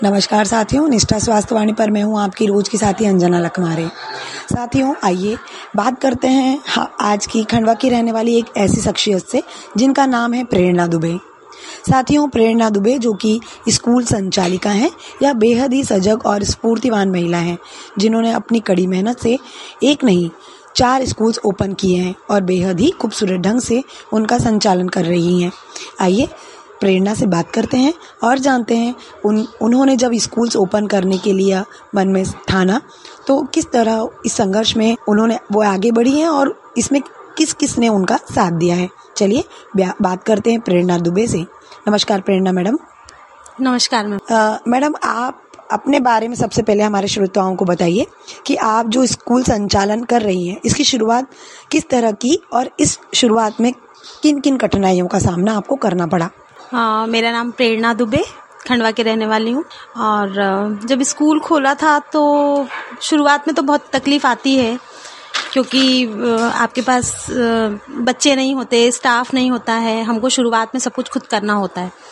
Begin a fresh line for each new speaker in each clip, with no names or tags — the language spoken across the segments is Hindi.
नमस्कार साथियों, निष्ठा स्वास्थ्य वाणी पर मैं हूं आपकी रोज की साथी अंजना लखमारे। साथियों, आइए बात करते हैं आज की खंडवा की रहने वाली एक ऐसी शख्सियत से जिनका नाम है प्रेरणा दुबे। साथियों, प्रेरणा दुबे जो कि स्कूल संचालिका हैं, यह बेहद ही सजग और स्फूर्तिवान महिला हैं जिन्होंने अपनी कड़ी मेहनत से एक नहीं 4 स्कूल्स ओपन किए हैं और बेहद ही खूबसूरत ढंग से उनका संचालन कर रही हैं। आइए प्रेरणा से बात करते हैं और जानते हैं उन्होंने जब स्कूल्स ओपन करने के लिए मन में ठाना तो किस तरह इस संघर्ष में वो आगे बढ़ी हैं और इसमें किस ने उनका साथ दिया है। चलिए बात करते हैं प्रेरणा दुबे से। नमस्कार प्रेरणा मैडम।
नमस्कार मैम।
मैडम, आप अपने बारे में सबसे पहले हमारे श्रोताओं को बताइए कि आप जो स्कूल संचालन कर रही हैं इसकी शुरुआत किस तरह की और इस शुरुआत में किन किन कठिनाइयों का सामना आपको करना पड़ा।
हाँ, मेरा नाम प्रेरणा दुबे, खंडवा की रहने वाली हूँ। और जब स्कूल खोला था तो शुरुआत में तो बहुत तकलीफ आती है क्योंकि आपके पास बच्चे नहीं होते, स्टाफ नहीं होता है, हमको शुरुआत में सब कुछ खुद करना होता है।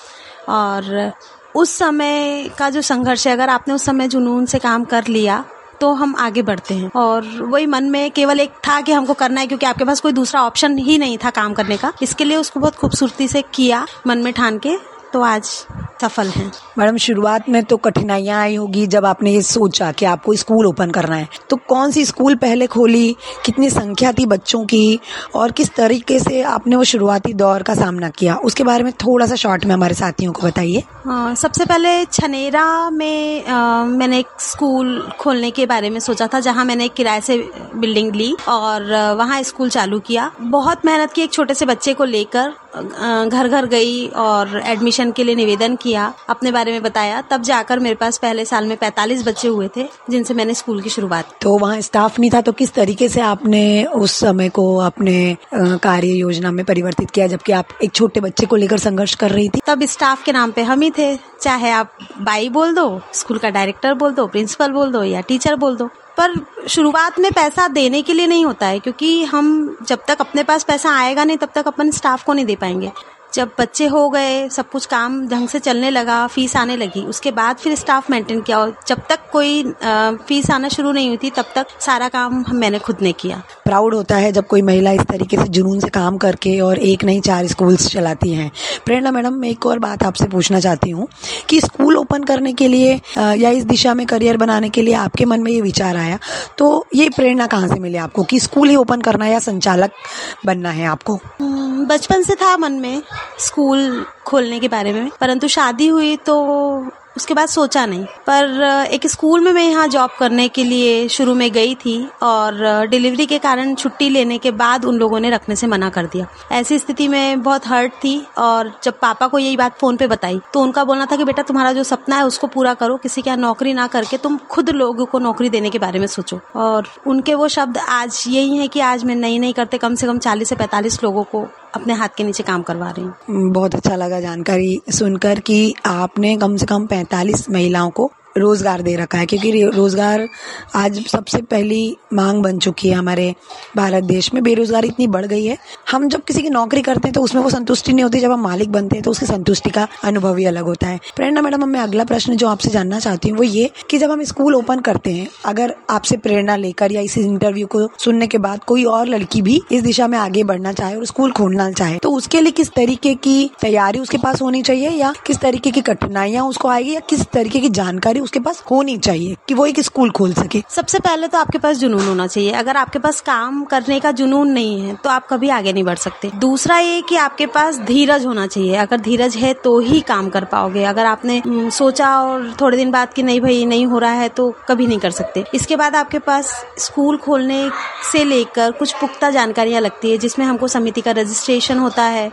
और उस समय का जो संघर्ष है, अगर आपने उस समय जुनून से काम कर लिया तो हम आगे बढ़ते हैं। और वही मन में केवल एक था कि हमको करना है क्योंकि आपके पास कोई दूसरा ऑप्शन ही नहीं था काम करने का। इसके लिए उसको बहुत खूबसूरती से किया मन में ठान के, तो आज सफल हैं।
मैडम, शुरुआत में तो कठिनाइयाँ आई होगी जब आपने ये सोचा कि आपको स्कूल ओपन करना है, तो कौन सी स्कूल पहले खोली, कितनी संख्या थी बच्चों की और किस तरीके से आपने वो शुरुआती दौर का सामना किया, उसके बारे में थोड़ा सा शॉर्ट में हमारे साथियों को बताइए।
सबसे पहले छनेरा में मैंने एक स्कूल खोलने के बारे में सोचा था, जहाँ मैंने एक किराए से बिल्डिंग ली और वहाँ स्कूल चालू किया। बहुत मेहनत की, एक छोटे से बच्चे को लेकर घर घर गई और एडमिशन के लिए निवेदन किया, अपने बारे में बताया। तब जाकर मेरे पास पहले साल में 45 बच्चे हुए थे जिनसे मैंने स्कूल की शुरुआत।
तो वहाँ स्टाफ नहीं था, तो किस तरीके से आपने उस समय को अपने कार्य योजना में परिवर्तित किया जबकि आप एक छोटे बच्चे को लेकर संघर्ष कर रही थी?
तब स्टाफ के नाम पे हम ही थे, चाहे आप बाई बोल दो, स्कूल का डायरेक्टर बोल दो, प्रिंसिपल बोल दो या टीचर बोल दो। पर शुरुआत में पैसा देने के लिए नहीं होता है क्योंकि हम जब तक अपने पास पैसा आएगा नहीं तब तक अपन स्टाफ को नहीं दे पाएंगे। जब बच्चे हो गए, सब कुछ काम ढंग से चलने लगा, फीस आने लगी, उसके बाद फिर स्टाफ मेंटेन किया। और जब तक कोई फीस आना शुरू नहीं हुई थी तब तक सारा काम मैंने खुद ने किया।
प्राउड होता है जब कोई महिला इस तरीके से जुनून से काम करके और एक नहीं 4 स्कूल्स चलाती हैं। प्रेरणा मैडम, मैं एक और बात आपसे पूछना चाहती हूँ कि स्कूल ओपन करने के लिए या इस दिशा में करियर बनाने के लिए आपके मन में ये विचार आया, तो ये प्रेरणा कहाँ से मिली आपको कि स्कूल ही ओपन करना है या संचालक बनना है आपको?
बचपन से था मन में स्कूल खोलने के बारे में, परंतु शादी हुई तो उसके बाद सोचा नहीं। पर एक स्कूल में मैं यहाँ जॉब करने के लिए शुरू में गई थी और डिलीवरी के कारण छुट्टी लेने के बाद उन लोगों ने रखने से मना कर दिया। ऐसी स्थिति में बहुत हर्ट थी और जब पापा को यही बात फोन पे बताई तो उनका बोलना था कि बेटा, तुम्हारा जो सपना है उसको पूरा करो, किसी के यहाँ नौकरी ना करके तुम खुद लोगों को नौकरी देने के बारे में सोचो। और उनके वो शब्द आज यही है कि आज मैं नहीं करते कम से कम 40 से 45 लोगों को अपने हाथ के नीचे काम करवा रही हूँ।
बहुत अच्छा लगा जानकारी सुनकर कि आपने कम से कम 45 महिलाओं को रोजगार दे रखा है, क्योंकि रोजगार आज सबसे पहली मांग बन चुकी है हमारे भारत देश में। बेरोजगारी इतनी बढ़ गई है, हम जब किसी की नौकरी करते हैं तो उसमें वो संतुष्टि नहीं होती, जब हम मालिक बनते हैं तो उसकी संतुष्टि का अनुभव ही अलग होता है। प्रेरणा मैडम, मैं अगला प्रश्न जो आपसे जानना चाहती हूँ वो ये कि जब हम स्कूल ओपन करते हैं, अगर आपसे प्रेरणा लेकर या इस इंटरव्यू को सुनने के बाद कोई और लड़की भी इस दिशा में आगे बढ़ना चाहे और स्कूल खोलना चाहे, तो उसके लिए किस तरीके की तैयारी उसके पास होनी चाहिए या किस तरीके की कठिनाइयां उसको आएगी या किस तरीके की जानकारी उसके पास होनी चाहिए कि वो एक स्कूल खोल सके?
सबसे पहले तो आपके पास जुनून होना चाहिए। अगर आपके पास काम करने का जुनून नहीं है तो आप कभी आगे नहीं बढ़ सकते। दूसरा ये कि आपके पास धीरज होना चाहिए। अगर धीरज है तो ही काम कर पाओगे। अगर आपने सोचा और थोड़े दिन बाद कि नहीं भाई नहीं हो रहा है तो कभी नहीं कर सकते। इसके बाद आपके पास स्कूल खोलने से लेकर कुछ पुख्ता जानकारियां लगती है जिसमें हमको समिति का रजिस्ट्रेशन होता है,